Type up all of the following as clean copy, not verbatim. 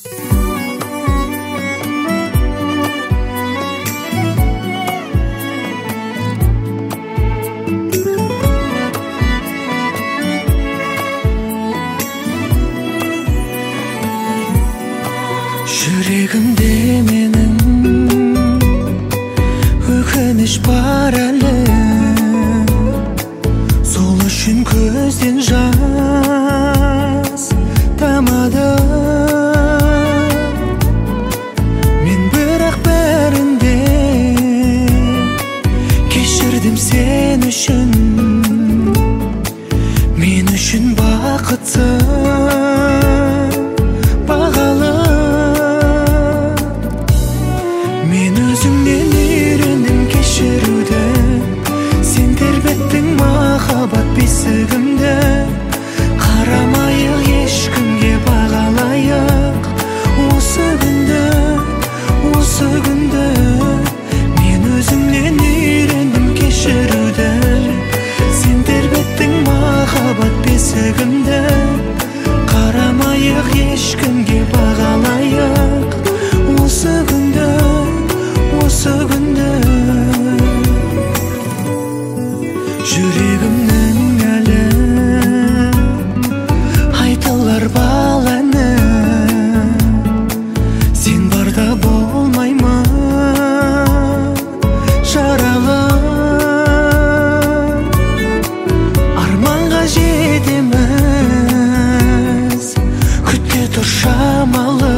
Жүрегімде менің өкініш бар әлі, сол үшін көзден жас тамады. Мен бірақ бәрінде кешірдім сен үшін, мен үшін бақытсың бағалы. Мен өзіңнен үйрендім кешіруді, сен тербеттің махаббат бесігімді. Қарамайық ешкімге, бағалайық осы күнді, осы күнді. Мен өзіңнен үйрендім кешіруді, сен тербеттің махаббат бесігімді. Қарамайық ешкімге, бағалайық осы күнді, осы күнді. Жүрегімнің әлі айтылар бал әні, сен барда болмаймын жаралы. Арманға жетеміз, күтке тұр шамалы.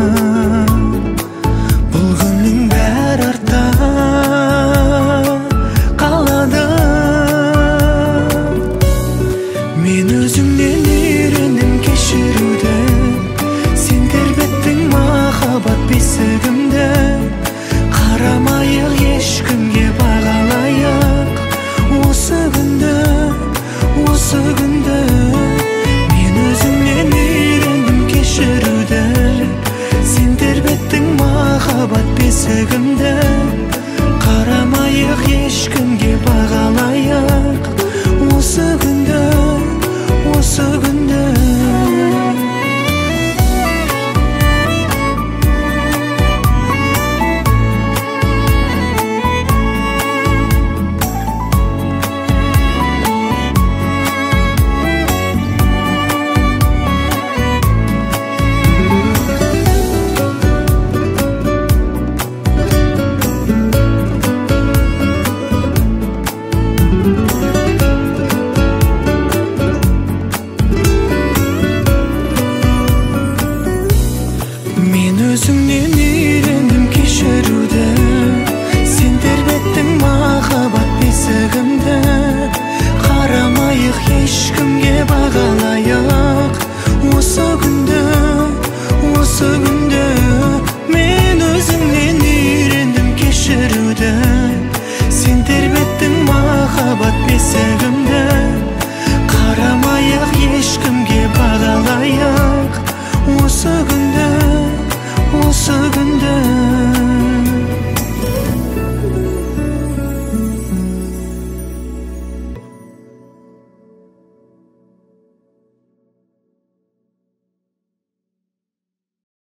Бұл күннің бәрі артта қалады. Мен өзіңнен үйрендім кешіруді, сен тербеттің махаббат бесігімді. Қарамайық ешкімге, бағалайық осы күнді, осы күнді. Мен өзіңнен үйрендім кешіруді, сен тербеттің махаббат бесігімді. Қарамайық ешкімге, бағалайық осы күнді, осы күнді. Мен өзіңнен үйрендім кешіруді, сен тербеттің махаббат бесігімді. Қарамайық ешкімге, бағалайық осы күнді, осы күнді. Мен өзіңнен үйрендім кешіруді, сен тербеттің махаббат бесігімді. Қарамайық ешкімге, бағалайық осы күнді, осы күнді.